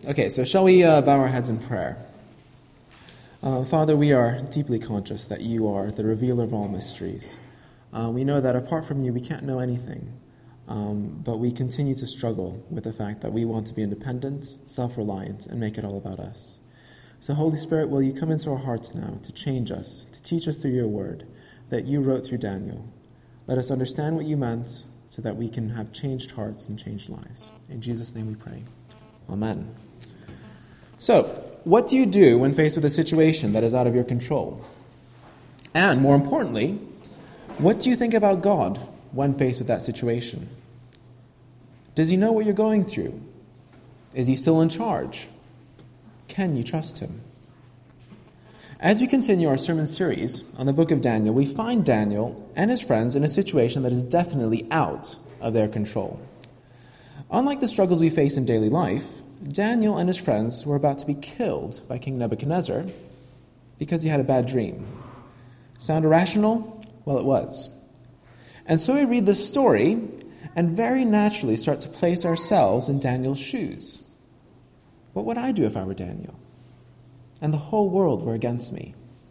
Okay, so shall we bow our heads in prayer? Father, we are deeply conscious that you are the revealer of all mysteries. We know that apart from you, we can't know anything, but we continue to struggle with the fact that we want to be independent, self-reliant, and make it all about us. So Holy Spirit, will you come into our hearts now to change us, to teach us through your word that you wrote through Daniel. Let us understand what you meant so that we can have changed hearts and changed lives. In Jesus' name we pray. Amen. So, what do you do when faced with a situation that is out of your control? And more importantly, what do you think about God when faced with that situation? Does he know what you're going through? Is he still in charge? Can you trust him? As we continue our sermon series on the book of Daniel, we find Daniel and his friends in a situation that is definitely out of their control. Unlike the struggles we face in daily life, Daniel and his friends were about to be killed by King Nebuchadnezzar because he had a bad dream. Sound irrational? Well, it was. And so we read this story and very naturally start to place ourselves in Daniel's shoes. What would I do if I were Daniel? And the whole world were against me.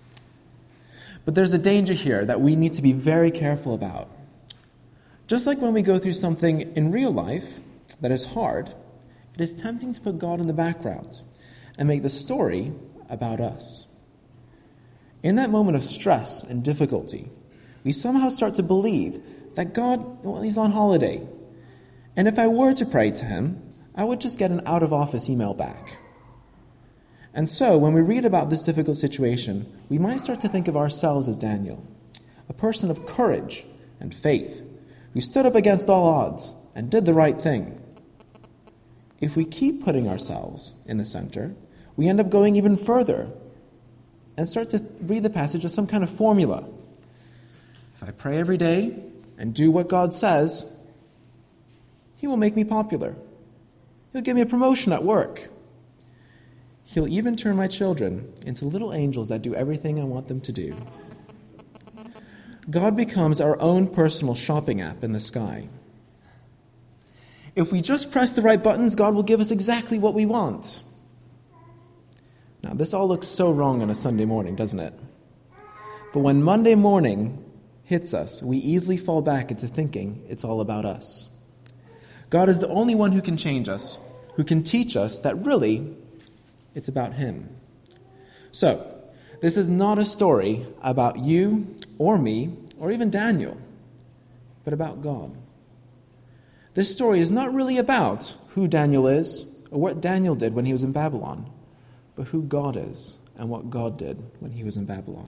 But there's a danger here that we need to be very careful about. Just like when we go through something in real life that is hard, it is tempting to put God in the background and make the story about us. In that moment of stress and difficulty, we somehow start to believe that God, well, he's on holiday. And if I were to pray to him, I would just get an out-of-office email back. And so, when we read about this difficult situation, we might start to think of ourselves as Daniel, a person of courage and faith, who stood up against all odds and did the right thing. If we keep putting ourselves in the center, we end up going even further and start to read the passage as some kind of formula. If I pray every day and do what God says, he will make me popular. He'll give me a promotion at work. He'll even turn my children into little angels that do everything I want them to do. God becomes our own personal shopping app in the sky. If we just press the right buttons, God will give us exactly what we want. Now, this all looks so wrong on a Sunday morning, doesn't it? But when Monday morning hits us, we easily fall back into thinking it's all about us. God is the only one who can change us, who can teach us that really it's about him. So, this is not a story about you or me or even Daniel, but about God. This story is not really about who Daniel is or what Daniel did when he was in Babylon, but who God is and what God did when he was in Babylon.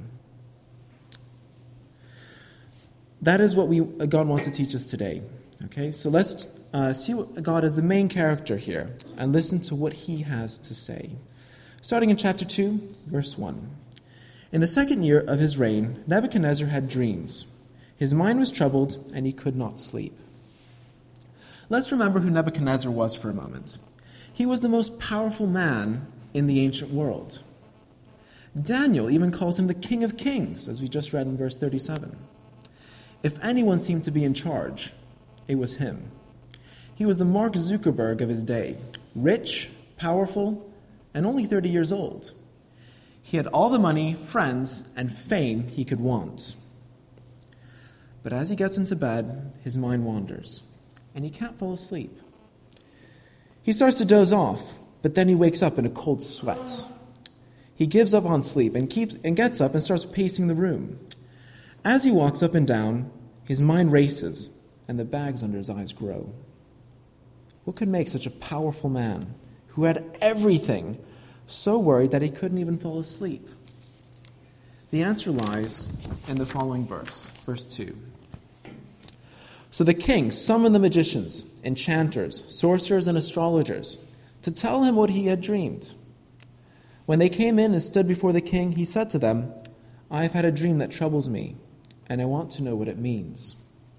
That is what God wants to teach us today. Okay, so let's see God as the main character here and listen to what he has to say. Starting in chapter 2, verse 1. In the second year of his reign, Nebuchadnezzar had dreams. His mind was troubled, and he could not sleep. Let's remember who Nebuchadnezzar was for a moment. He was the most powerful man in the ancient world. Daniel even calls him the King of Kings, as we just read in verse 37. If anyone seemed to be in charge, it was him. He was the Mark Zuckerberg of his day, rich, powerful, and only 30 years old. He had all the money, friends, and fame he could want. But as he gets into bed, his mind wanders, and he can't fall asleep. He starts to doze off, but then he wakes up in a cold sweat. He gives up on sleep and gets up and starts pacing the room. As he walks up and down, his mind races, and the bags under his eyes grow. What could make such a powerful man, who had everything, so worried that he couldn't even fall asleep? The answer lies in the following verse, verse 2. So the king summoned the magicians, enchanters, sorcerers, and astrologers to tell him what he had dreamed. When they came in and stood before the king, he said to them, I have had a dream that troubles me, and I want to know what it means.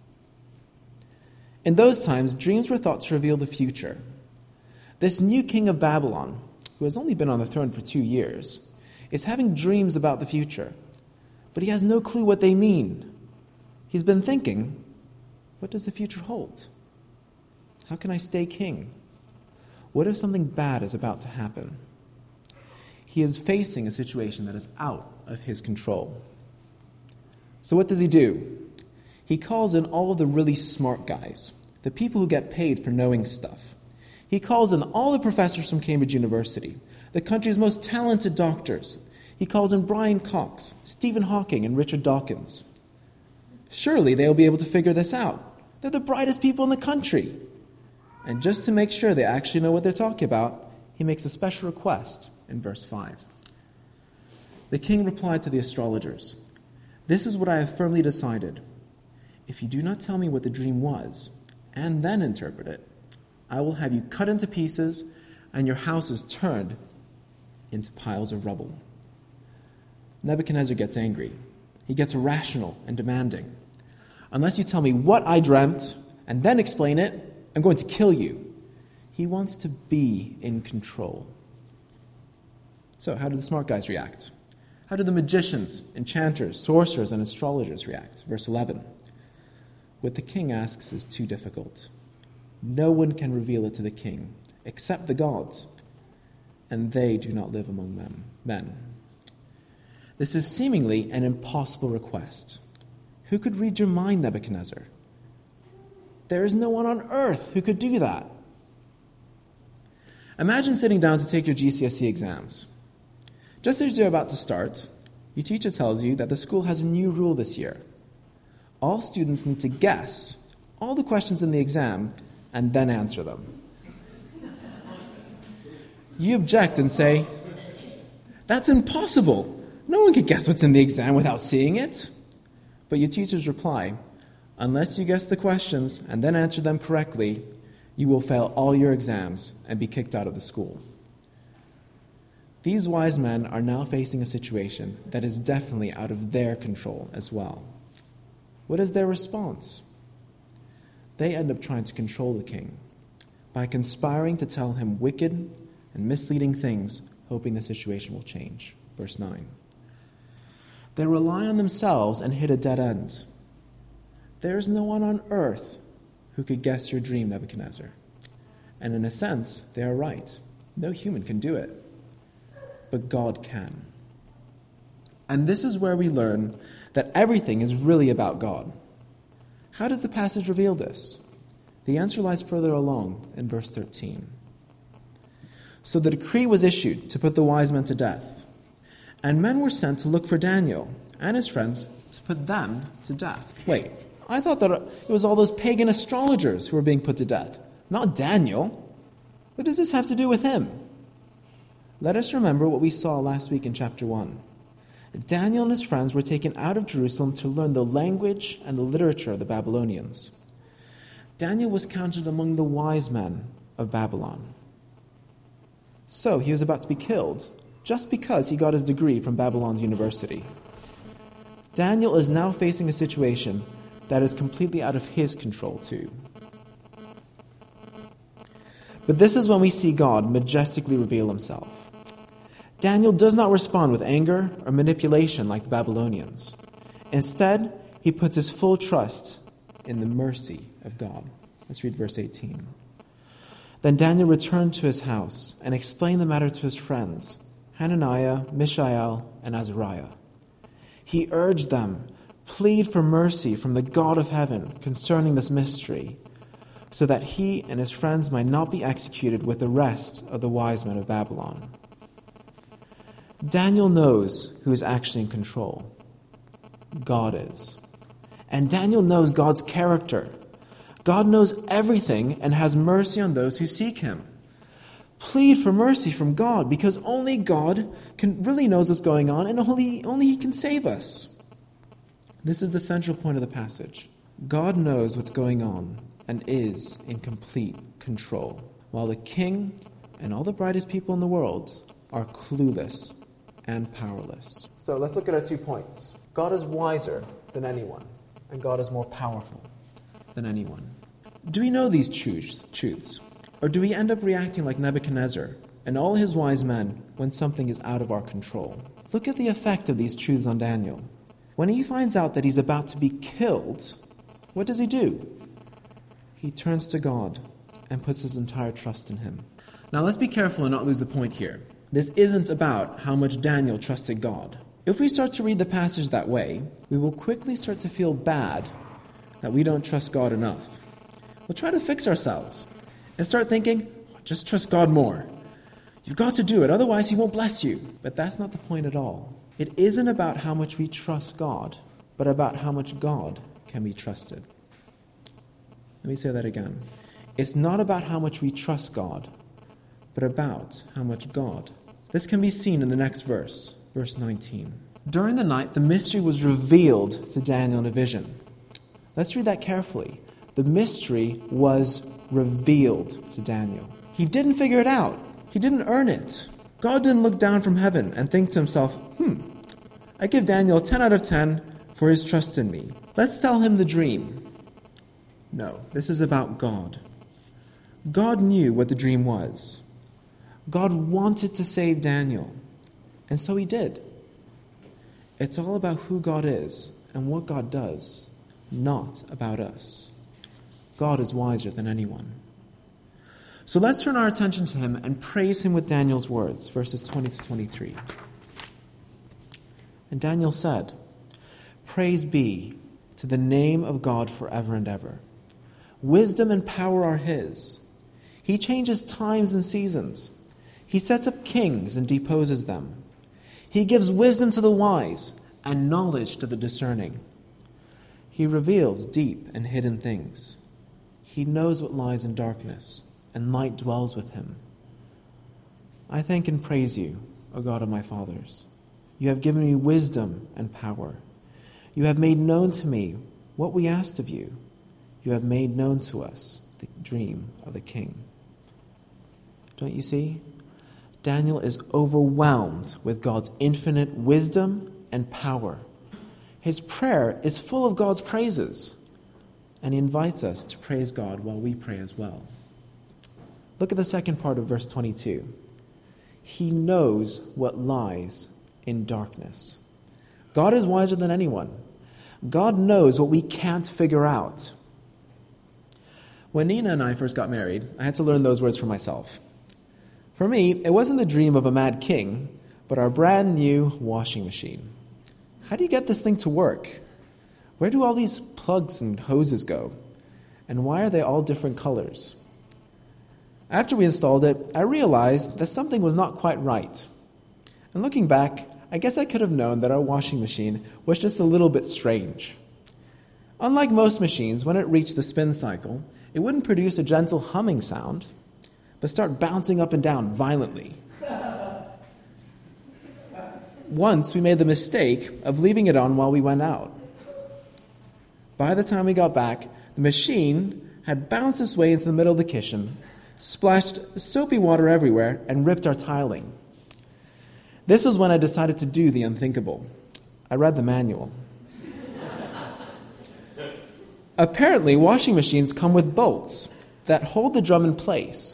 In those times, dreams were thought to reveal the future. This new king of Babylon, who has only been on the throne for 2 years, is having dreams about the future, but he has no clue what they mean. He's been thinking, what does the future hold? How can I stay king? What if something bad is about to happen? He is facing a situation that is out of his control. So what does he do? He calls in all of the really smart guys, the people who get paid for knowing stuff. He calls in all the professors from Cambridge University, the country's most talented doctors. He calls in Brian Cox, Stephen Hawking, and Richard Dawkins. Surely they'll be able to figure this out. They're the brightest people in the country. And just to make sure they actually know what they're talking about, he makes a special request in verse 5. The king replied to the astrologers, "This is what I have firmly decided. If you do not tell me what the dream was, and then interpret it, I will have you cut into pieces and your houses turned into piles of rubble." Nebuchadnezzar gets angry. He gets irrational and demanding. "Unless you tell me what I dreamt and then explain it, I'm going to kill you." He wants to be in control. So how did the smart guys react? How did the magicians, enchanters, sorcerers, and astrologers react? Verse 11. What the king asks is too difficult. No one can reveal it to the king except the gods, and they do not live among men. This is seemingly an impossible request. Who could read your mind, Nebuchadnezzar? There is no one on earth who could do that. Imagine sitting down to take your GCSE exams. Just as you're about to start, your teacher tells you that the school has a new rule this year. All students need to guess all the questions in the exam and then answer them. You object and say, "That's impossible. No one can guess what's in the exam without seeing it." But your teachers reply, "Unless you guess the questions and then answer them correctly, you will fail all your exams and be kicked out of the school." These wise men are now facing a situation that is definitely out of their control as well. What is their response? They end up trying to control the king by conspiring to tell him wicked and misleading things, hoping the situation will change. Verse 9. They rely on themselves and hit a dead end. There is no one on earth who could guess your dream, Nebuchadnezzar. And in a sense, they are right. No human can do it. But God can. And this is where we learn that everything is really about God. How does the passage reveal this? The answer lies further along in verse 13. So the decree was issued to put the wise men to death, and men were sent to look for Daniel and his friends to put them to death. Wait, I thought that it was all those pagan astrologers who were being put to death, not Daniel. What does this have to do with him? Let us remember what we saw last week in chapter 1. Daniel and his friends were taken out of Jerusalem to learn the language and the literature of the Babylonians. Daniel was counted among the wise men of Babylon. So he was about to be killed just because he got his degree from Babylon's university. Daniel is now facing a situation that is completely out of his control too. But this is when we see God majestically reveal himself. Daniel does not respond with anger or manipulation like the Babylonians. Instead, he puts his full trust in the mercy of God. Let's read verse 18. Then Daniel returned to his house and explained the matter to his friends, Hananiah, Mishael, and Azariah. He urged them, plead for mercy from the God of heaven concerning this mystery, so that he and his friends might not be executed with the rest of the wise men of Babylon. Daniel knows who is actually in control. God is. And Daniel knows God's character. God knows everything and has mercy on those who seek him. Plead for mercy from God, because only God really knows what's going on, and only he can save us. This is the central point of the passage. God knows what's going on and is in complete control, while the king and all the brightest people in the world are clueless and powerless. So let's look at our 2 points. God is wiser than anyone, and God is more powerful than anyone. Do we know these truths? Or do we end up reacting like Nebuchadnezzar and all his wise men when something is out of our control? Look at the effect of these truths on Daniel. When he finds out that he's about to be killed, what does he do? He turns to God and puts his entire trust in him. Now let's be careful and not lose the point here. This isn't about how much Daniel trusted God. If we start to read the passage that way, we will quickly start to feel bad that we don't trust God enough. We'll try to fix ourselves and start thinking, just trust God more. You've got to do it, otherwise he won't bless you. But that's not the point at all. It isn't about how much we trust God, but about how much God can be trusted. Let me say that again. It's not about how much we trust God, but about how much God. This can be seen in the next verse, verse 19. During the night, the mystery was revealed to Daniel in a vision. Let's read that carefully. The mystery was revealed to Daniel. He didn't figure it out. He didn't earn it. God didn't look down from heaven and think to himself, I give Daniel a 10 out of 10 for his trust in me. Let's tell him the dream. No, this is about God. God knew what the dream was. God wanted to save Daniel, and so he did. It's all about who God is and what God does, not about us. God is wiser than anyone. So let's turn our attention to him and praise him with Daniel's words, verses 20 to 23. And Daniel said, "Praise be to the name of God forever and ever. Wisdom and power are his. He changes times and seasons. He sets up kings and deposes them. He gives wisdom to the wise and knowledge to the discerning. He reveals deep and hidden things. He knows what lies in darkness, and light dwells with him. I thank and praise you, O God of my fathers. You have given me wisdom and power. You have made known to me what we asked of you. You have made known to us the dream of the king." Don't you see? Daniel is overwhelmed with God's infinite wisdom and power. His prayer is full of God's praises, and he invites us to praise God while we pray as well. Look at the second part of verse 22. He knows what lies in darkness. God is wiser than anyone. God knows what we can't figure out. When Nina and I first got married, I had to learn those words for myself. For me, it wasn't the dream of a mad king, but our brand new washing machine. How do you get this thing to work? Where do all these plugs and hoses go? And why are they all different colors? After we installed it, I realized that something was not quite right. And looking back, I guess I could have known that our washing machine was just a little bit strange. Unlike most machines, when it reached the spin cycle, it wouldn't produce a gentle humming sound, but start bouncing up and down violently. Once we made the mistake of leaving it on while we went out. By the time we got back, the machine had bounced its way into the middle of the kitchen, splashed soapy water everywhere, and ripped our tiling. This was when I decided to do the unthinkable. I read the manual. Apparently, washing machines come with bolts that hold the drum in place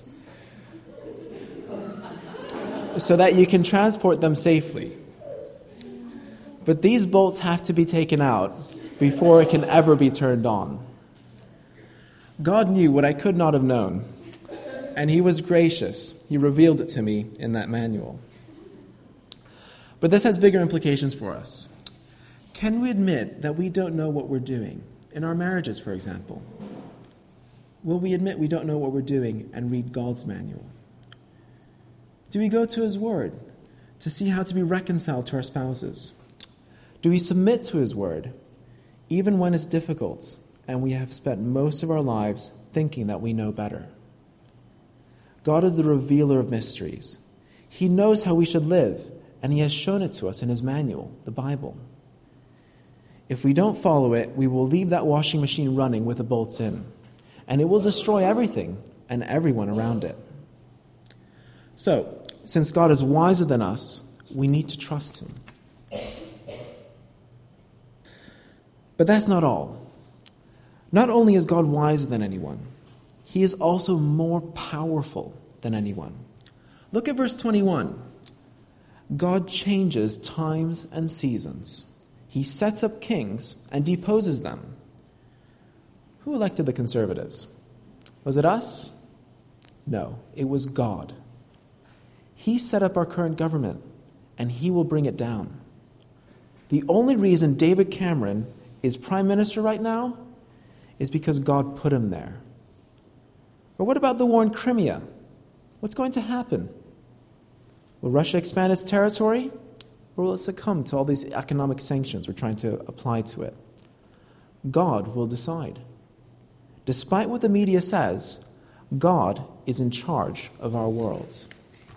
so that you can transport them safely. But these bolts have to be taken out before it can ever be turned on. God knew what I could not have known, and he was gracious. He revealed it to me in that manual. But this has bigger implications for us. Can we admit that we don't know what we're doing? In our marriages, for example. Will we admit we don't know what we're doing and read God's manual? Do we go to his word to see how to be reconciled to our spouses? Do we submit to his word, even when it's difficult and we have spent most of our lives thinking that we know better? God is the revealer of mysteries. He knows how we should live, and he has shown it to us in his manual, the Bible. If we don't follow it, we will leave that washing machine running with the bolts in, and it will destroy everything and everyone around it. So, since God is wiser than us, we need to trust him. But that's not all. Not only is God wiser than anyone, he is also more powerful than anyone. Look at verse 21. God changes times and seasons. He sets up kings and deposes them. Who elected the conservatives? Was it us? No, it was God. He set up our current government, and he will bring it down. The only reason David Cameron is prime minister right now is because God put him there. Or what about the war in Crimea? What's going to happen? Will Russia expand its territory, or will it succumb to all these economic sanctions we're trying to apply to it? God will decide. Despite what the media says, God is in charge of our world.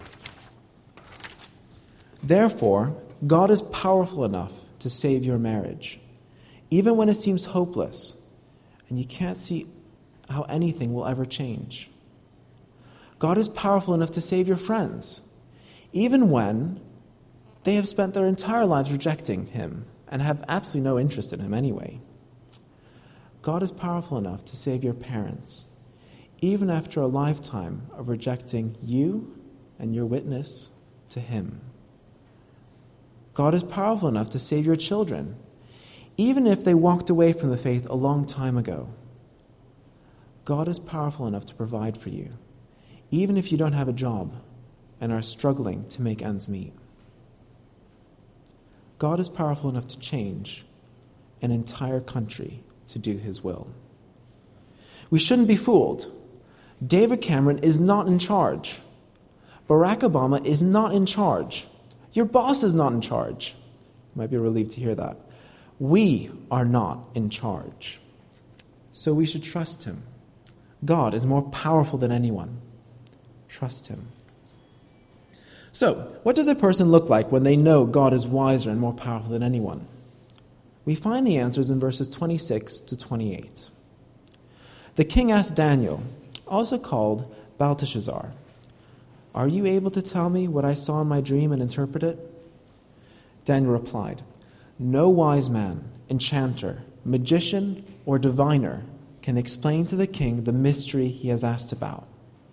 Therefore, God is powerful enough to save your marriage, even when it seems hopeless and you can't see how anything will ever change. God is powerful enough to save your friends, even when they have spent their entire lives rejecting him and have absolutely no interest in him anyway. God is powerful enough to save your parents, even after a lifetime of rejecting you and your witness to him. God is powerful enough to save your children, even if they walked away from the faith a long time ago. God is powerful enough to provide for you, even if you don't have a job and are struggling to make ends meet. God is powerful enough to change an entire country to do his will. We shouldn't be fooled. David Cameron is not in charge. Barack Obama is not in charge. Your boss is not in charge. You might be relieved to hear that. We are not in charge. So we should trust him. God is more powerful than anyone. Trust him. So, what does a person look like when they know God is wiser and more powerful than anyone? We find the answers in verses 26 to 28. The king asked Daniel, also called Belteshazzar, "Are you able to tell me what I saw in my dream and interpret it?" Daniel replied, "No wise man, enchanter, magician, or diviner can explain to the king the mystery he has asked about.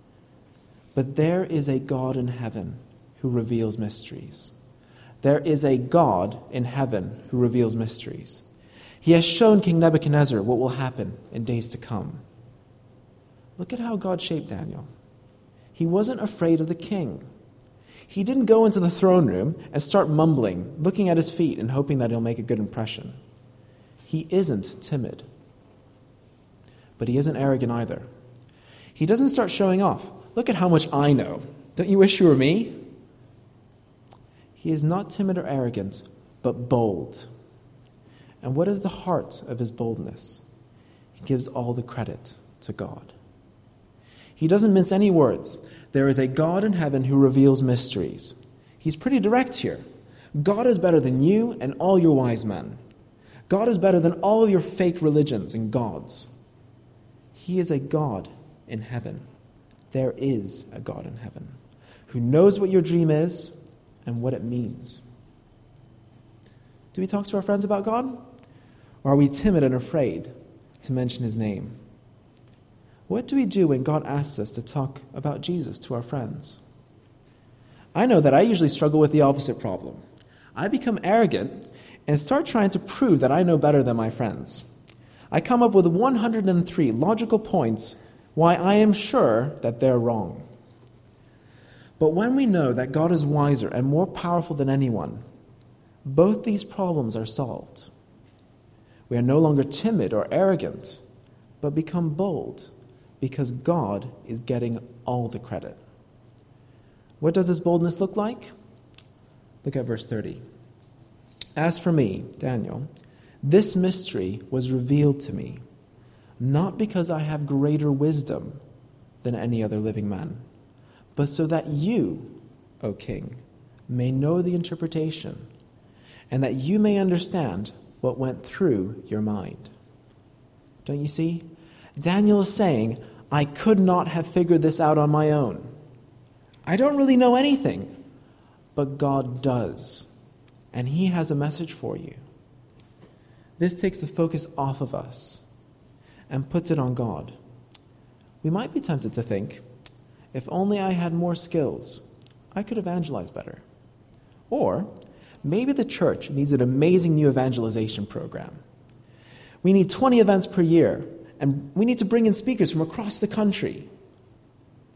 But there is a God in heaven who reveals mysteries. There is a God in heaven who reveals mysteries. He has shown King Nebuchadnezzar what will happen in days to come." Look at how God shaped Daniel. He wasn't afraid of the king. He didn't go into the throne room and start mumbling, looking at his feet and hoping that he'll make a good impression. He isn't timid. But he isn't arrogant either. He doesn't start showing off. Look at how much I know. Don't you wish you were me? He is not timid or arrogant, but bold. And what is the heart of his boldness? He gives all the credit to God. He doesn't mince any words. There is a God in heaven who reveals mysteries. He's pretty direct here. God is better than you and all your wise men. God is better than all of your fake religions and gods. He is a God in heaven. There is a God in heaven who knows what your dream is and what it means. Do we talk to our friends about God? Or are we timid and afraid to mention his name? What do we do when God asks us to talk about Jesus to our friends? I know that I usually struggle with the opposite problem. I become arrogant and start trying to prove that I know better than my friends. I come up with 103 logical points why I am sure that they're wrong. But when we know that God is wiser and more powerful than anyone, both these problems are solved. We are no longer timid or arrogant, but become bold because God is getting all the credit. What does this boldness look like? Look at verse 30. "As for me, Daniel, this mystery was revealed to me, not because I have greater wisdom than any other living man, but so that you, O king, may know the interpretation, and that you may understand what went through your mind." Don't you see? Daniel is saying, I could not have figured this out on my own. I don't really know anything, but God does, and he has a message for you. This takes the focus off of us and puts it on God. We might be tempted to think, if only I had more skills, I could evangelize better. Or maybe the church needs an amazing new evangelization program. We need 20 events per year, and we need to bring in speakers from across the country.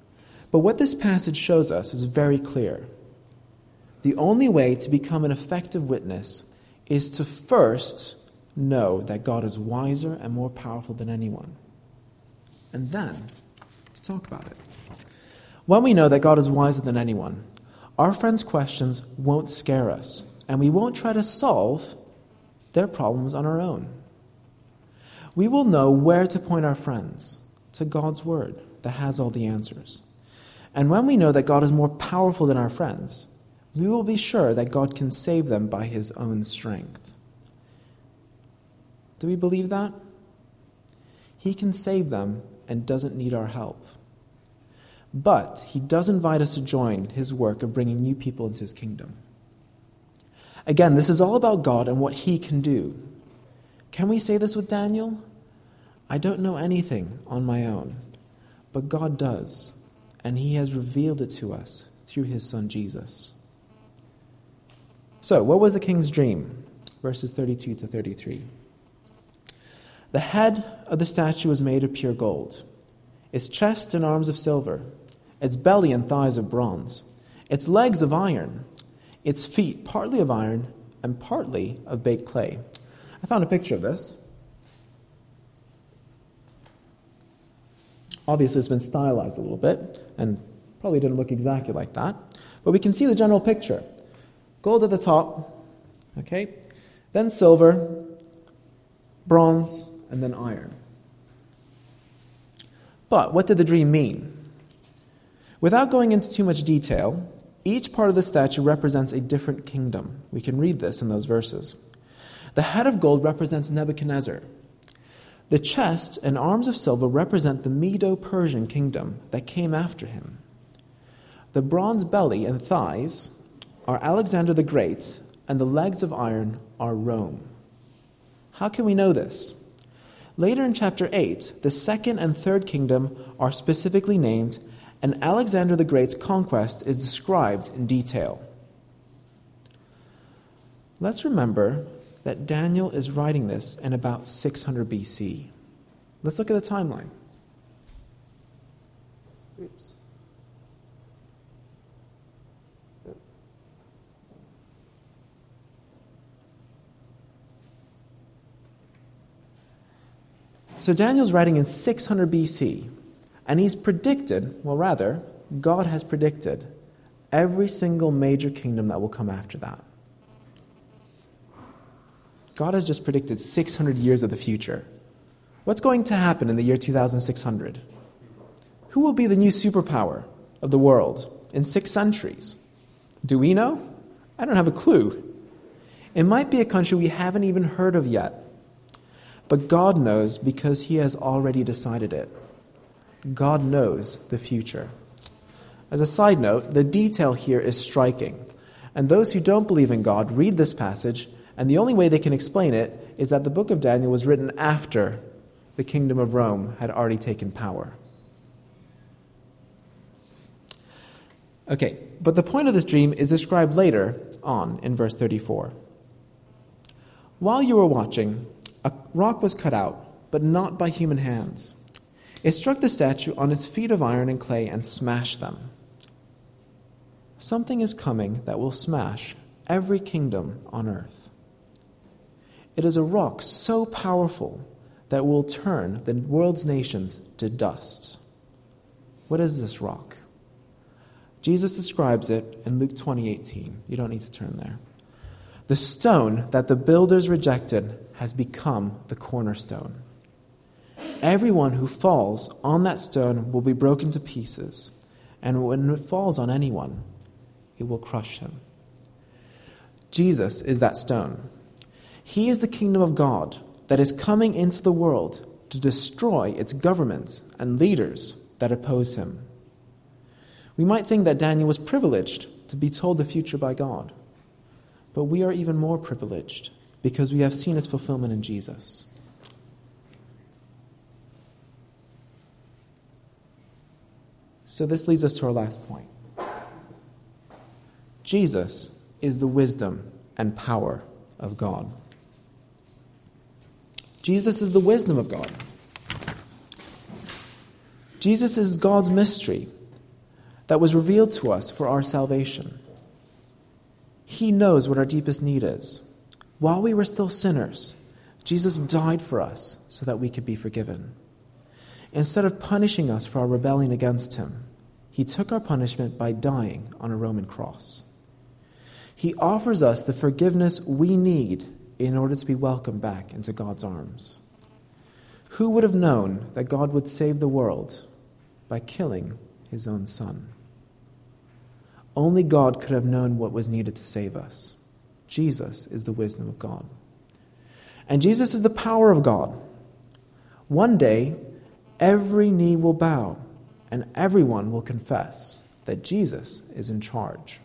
But what this passage shows us is very clear. The only way to become an effective witness is to first know that God is wiser and more powerful than anyone, and then to talk about it. When we know that God is wiser than anyone, our friends' questions won't scare us, and we won't try to solve their problems on our own. We will know where to point our friends, to God's word that has all the answers. And when we know that God is more powerful than our friends, we will be sure that God can save them by his own strength. Do we believe that? He can save them and doesn't need our help. But he does invite us to join his work of bringing new people into his kingdom. Again, this is all about God and what he can do. Can we say this with Daniel? I don't know anything on my own, but God does, and he has revealed it to us through his son Jesus. So, what was the king's dream? Verses 32 to 33. The head of the statue was made of pure gold, its chest and arms of silver, its belly and thighs of bronze, its legs of iron, its feet partly of iron and partly of baked clay. I found a picture of this. Obviously, it's been stylized a little bit, and probably didn't look exactly like that. But we can see the general picture. Gold at the top, okay? Then silver, bronze, and then iron. But what did the dream mean? Without going into too much detail, each part of the statue represents a different kingdom. We can read this in those verses. The head of gold represents Nebuchadnezzar. The chest and arms of silver represent the Medo-Persian kingdom that came after him. The bronze belly and thighs are Alexander the Great, and the legs of iron are Rome. How can we know this? Later in chapter 8, the second and third kingdom are specifically named, and Alexander the Great's conquest is described in detail. Let's remember that Daniel is writing this in about 600 BC. Let's look at the timeline. Oops. So Daniel's writing in 600 BC, and he's predicted, well rather, God has predicted every single major kingdom that will come after that. God has just predicted 600 years of the future. What's going to happen in the year 2600? Who will be the new superpower of the world in 6 centuries? Do we know? I don't have a clue. It might be a country we haven't even heard of yet. But God knows because he has already decided it. God knows the future. As a side note, the detail here is striking. And those who don't believe in God read this passage, and the only way they can explain it is that the book of Daniel was written after the kingdom of Rome had already taken power. Okay, but the point of this dream is described later on in verse 34. While you were watching, a rock was cut out, but not by human hands. It struck the statue on its feet of iron and clay and smashed them. Something is coming that will smash every kingdom on earth. It is a rock so powerful that will turn the world's nations to dust. What is this rock? Jesus describes it in Luke 20:18. You don't need to turn there. The stone that the builders rejected has become the cornerstone. Everyone who falls on that stone will be broken to pieces, and when it falls on anyone, it will crush him. Jesus is that stone. He is the kingdom of God that is coming into the world to destroy its governments and leaders that oppose him. We might think that Daniel was privileged to be told the future by God, but we are even more privileged because we have seen its fulfillment in Jesus. So this leads us to our last point. Jesus is the wisdom and power of God. Jesus is the wisdom of God. Jesus is God's mystery. that was revealed to us for our salvation. He knows what our deepest need is. While we were still sinners, Jesus died for us so that we could be forgiven. Instead of punishing us for our rebellion against him, he took our punishment by dying on a Roman cross. He offers us the forgiveness we need in order to be welcomed back into God's arms. Who would have known that God would save the world by killing his own son? Only God could have known what was needed to save us. Jesus is the wisdom of God. And Jesus is the power of God. One day, every knee will bow and everyone will confess that Jesus is in charge.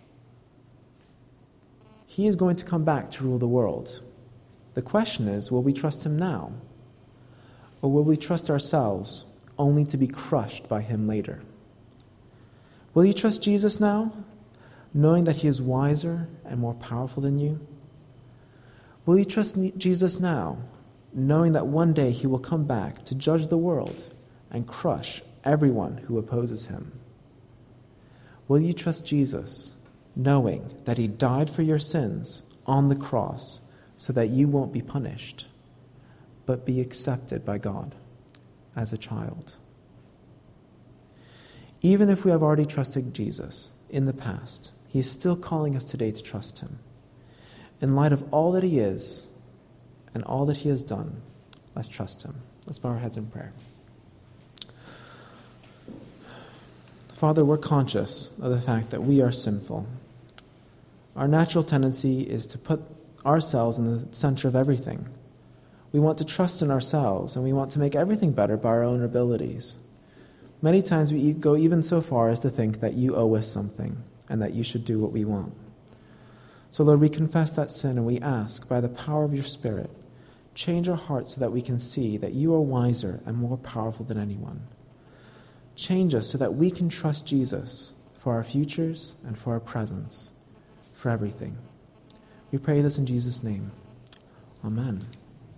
He is going to come back to rule the world. The question is, will we trust him now? Or will we trust ourselves only to be crushed by him later? Will you trust Jesus now, knowing that he is wiser and more powerful than you? Will you trust Jesus now, knowing that one day he will come back to judge the world and crush everyone who opposes him? Will you trust Jesus, knowing that he died for your sins on the cross so that you won't be punished, but be accepted by God as a child? Even if we have already trusted Jesus in the past, he is still calling us today to trust him. In light of all that he is and all that he has done, let's trust him. Let's bow our heads in prayer. Father, we're conscious of the fact that we are sinful. Our natural tendency is to put ourselves in the center of everything. We want to trust in ourselves, and we want to make everything better by our own abilities. Many times we go even so far as to think that you owe us something and that you should do what we want. So, Lord, we confess that sin and we ask, by the power of your Spirit, change our hearts so that we can see that you are wiser and more powerful than anyone. Change us so that we can trust Jesus for our futures and for our presents, for everything. We pray this in Jesus' name. Amen.